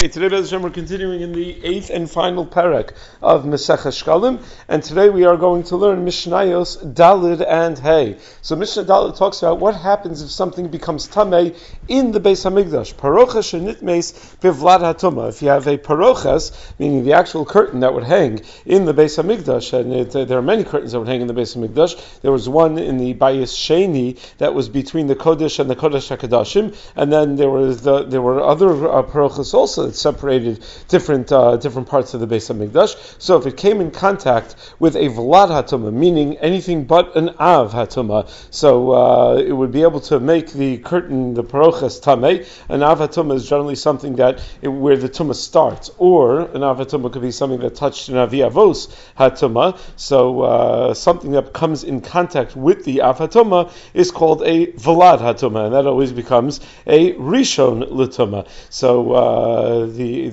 Okay, today, Be'ez Hashem, we're continuing in the 8th and final parak of Maseches Shkalim, and today we are going to learn Mishnayos Dalid and Hey. So Mishnah Dalid talks about what happens if something becomes tamei in the Beis Hamikdash. Parochas shenitmeis bivlad hatumah. If you have a parochas, meaning the actual curtain that would hang in the Beis Hamikdash, and there are many curtains that would hang in the Beis Hamikdash. There was one in the Bayis Sheni that was between the Kodesh and the Kodesh HaKadoshim, and then there were other parochas also that separated different parts of the Beis Hamikdash. So if it came in contact with a Vlad Hatumah, meaning anything but an Av Hatumah, so it would be able to make the curtain, the parochas, Tameh. An Av Hatumah is generally something that where the Tumah starts, or an Av Hatumah could be something that touched an Avi Avos Hatumah. So something that comes in contact with the Av Hatumah is called a Vlad Hatumah, and that always becomes a Rishon L'Tumah. So so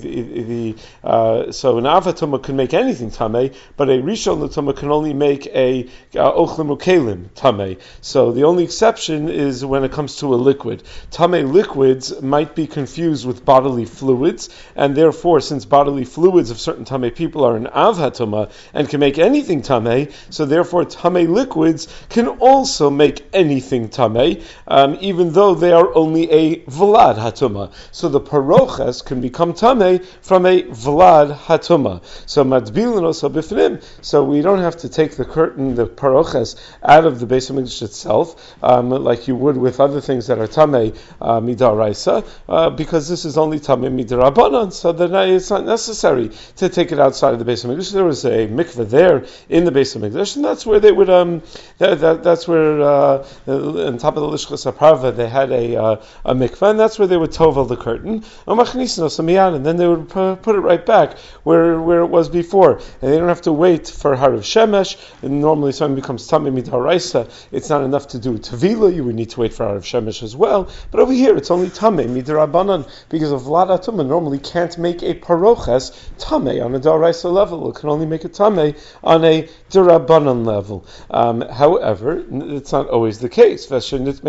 an avatuma can make anything tamei, but a rishon l'tumah can only make a ochlim ukelim tamei. So the only exception is when it comes to a liquid. Tamei liquids might be confused with bodily fluids, and therefore, since bodily fluids of certain tamei people are an avatuma and can make anything tamei, so therefore tamei liquids can also make anything tamei, even though they are only a vlad hatuma. So the parochas can become tamei from a vlad hatuma. So madbilin also bifnim. So we don't have to take the curtain, the parochas, out of the Beis Hamikdash itself, like you would with other things that are tamei midaraisa, because this is only tamei midarabanan. So then it's not necessary to take it outside of the Beis Hamikdash. There was a mikveh there in the Beis Hamikdash, and that's where they would that's where on top of the lishchas aparva they had a mikveh, and that's where they would tovel the curtain. And then they would put it right back where it was before, and they don't have to wait for harav shemesh. And normally, something becomes tamei midaraisa, it's not enough to do tevila. You would need to wait for harav shemesh as well. But over here, it's only tamei midarabanan, because of vlad atuma normally can't make a paroches tamei on a daraisa level. It can only make a tamei on a darabanan level. However, it's not always the case. If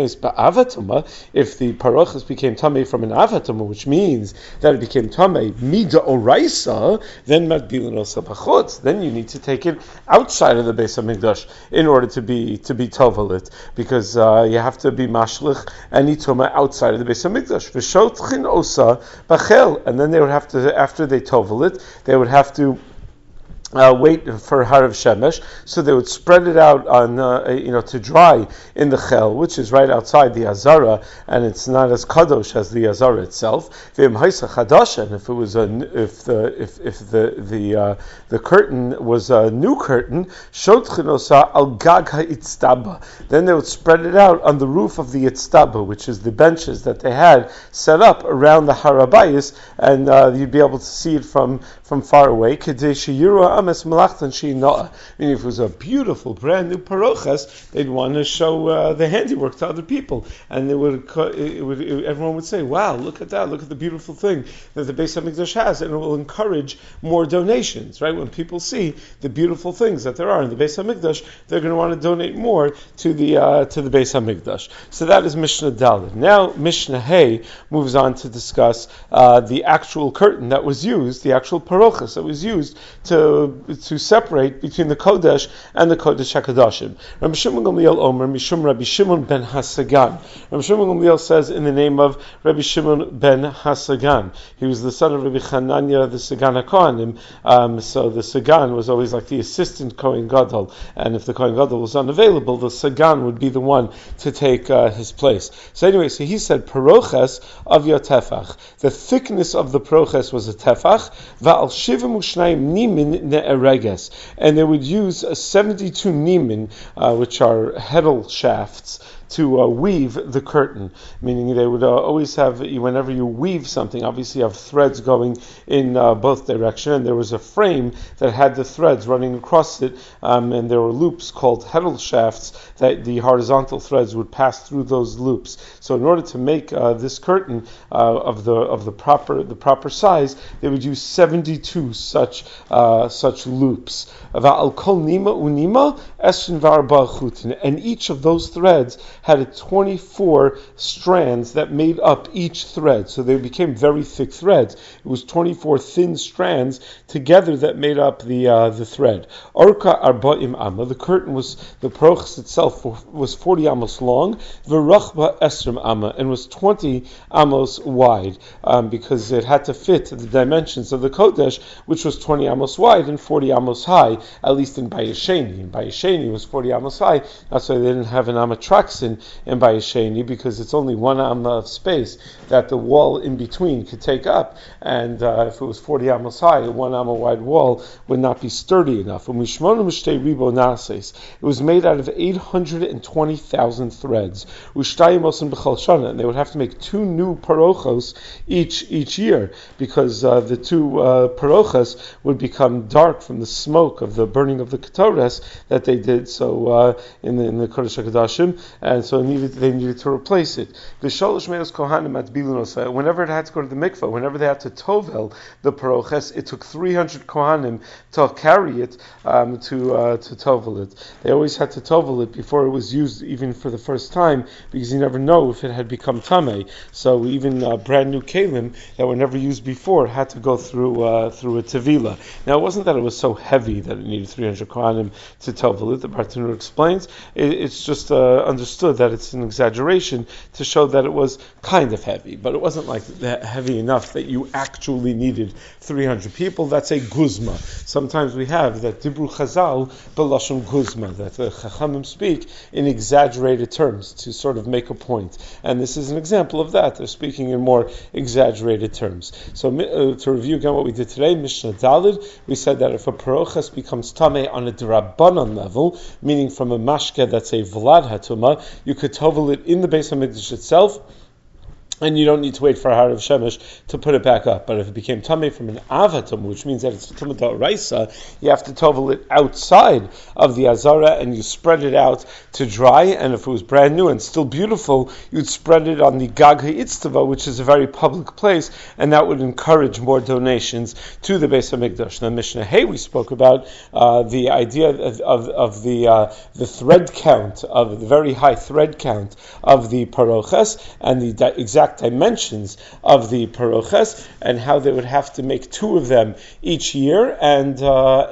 the paroches became tamei from an avatuma, which means that it became tamei mida oraisa, then madbilin osa b'chutz. Then you need to take it outside of the Beis Hamikdash in order to be tovelit, because you have to be mashlich and ituma outside of the Beis Hamikdash. V'shotchin osa b'chel, and then they would have to, after they tovelit, they would have to wait for harav shemesh, so they would spread it out on to dry in the chel, which is right outside the azara, and it's not as kadosh as the azara itself. And if it was the curtain was a new curtain, shotchinosa al gag haitztaba, then they would spread it out on the roof of the itztaba, which is the benches that they had set up around the harabayis, and you'd be able to see it from far away. Meaning, if it was a beautiful, brand new parochas, they'd want to show the handiwork to other people, and everyone would say, "Wow, look at that! Look at the beautiful thing that the Beis Hamikdash has," and it will encourage more donations. Right? When people see the beautiful things that there are in the Beis Hamikdash, they're going to want to donate more to the Beis Hamikdash. So that is Mishnah Daled. Now Mishnah Hey moves on to discuss the actual curtain that was used, the actual parochas that was used to separate between the Kodesh and the Kodesh HaKadoshim. Rabbi Shimon Gamliel Omer, Mishum Rabbi Shimon ben Hasagan. Rabbi Shimon Gamliel says in the name of Rabbi Shimon ben Hasagan. He was the son of Rabbi Chananya, the Sagan HaKohanim. So the Sagan was always like the assistant Kohen Gadol, and if the Kohen Gadol was unavailable, the Sagan would be the one to take his place. So anyway, so he said, Paroches of Tefach. The thickness of the Paroches was a Tefach, Va'al Shivim U'Shnayim Nimin Ne'ereges, and they would use 72 nimin, which are heddle shafts, to weave the curtain, meaning they would always have, whenever you weave something, obviously you have threads going in both directions, and there was a frame that had the threads running across it, and there were loops called heddle shafts that the horizontal threads would pass through those loops. So in order to make this curtain of the proper size, they would use 72 such loops. And each of those threads had 24 strands that made up each thread. So they became very thick threads. It was 24 thin strands together that made up the thread. Orka arba'im amma. The curtain was, the parochas itself was 40 amos long. V'rachba esrim amma, and was 20 amos wide, because it had to fit the dimensions of the Kodesh, which was 20 amos wide and 40 amos high, at least in Bayesheni. In Bayesheni was 40 amos high. That's why they didn't have an amatraxin in Bayesheni, because it's only one amma of space that the wall in between could take up. And if it was 40 amos high, a 1 amma wide wall would not be sturdy enough. And it was made out of 820,000 threads. And they would have to make 2 new parochos each year, because the 2 parochas would become dark from the smoke of the burning of the ketores that they did so in the Kodesh HaKodashim, and so they needed to replace it. The Shalosh Meos Kohanim at Bilunos, whenever it had to go to the mikveh, whenever they had to tovel the paroches, it took 300 Kohanim to carry it to tovel it. They always had to tovel it before it was used, even for the first time, because you never know if it had become tamei. So even brand new kalim that were never used before had to go through a tevila. Now it wasn't that it was so heavy that it needed 300 Kohanim to tovel it. The Bartanur explains it's just understood that it's an exaggeration to show that it was kind of heavy, but it wasn't like that heavy enough that you actually needed 300 people. That's a guzma. Sometimes we have that dibru chazal b'lashon guzma, that the chachamim speak in exaggerated terms to sort of make a point, and this is an example of that. They're speaking in more exaggerated terms. So to review again what we did today, Mishnah Dalid, we said that if a parochas becomes tamei on a drabanan level, meaning from a mashke that's a vlad hatuma, you could tovel it in the Beis HaMikdash itself, and you don't need to wait for a Harav Shemesh to put it back up. But if it became tamei from an avatum, which means that it's tumah da'oraisa, you have to tovel it outside of the azara, and you spread it out to dry. And if it was brand new and still beautiful, you'd spread it on the Gag HaItztava, which is a very public place, and that would encourage more donations to the Beis HaMikdash. Now, Mishnah Hay, we spoke about the idea of the thread count, of the very high thread count of the paroches, and the exact dimensions of the paroches, and how they would have to make 2 of them each year, and how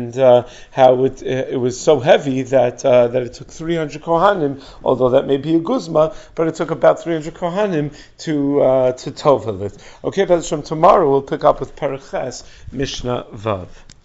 it was so heavy that it took 300 kohanim, although that may be a guzma, but it took about 300 kohanim to tovel it. Okay, but from tomorrow we'll pick up with Paraches Mishnah Vav.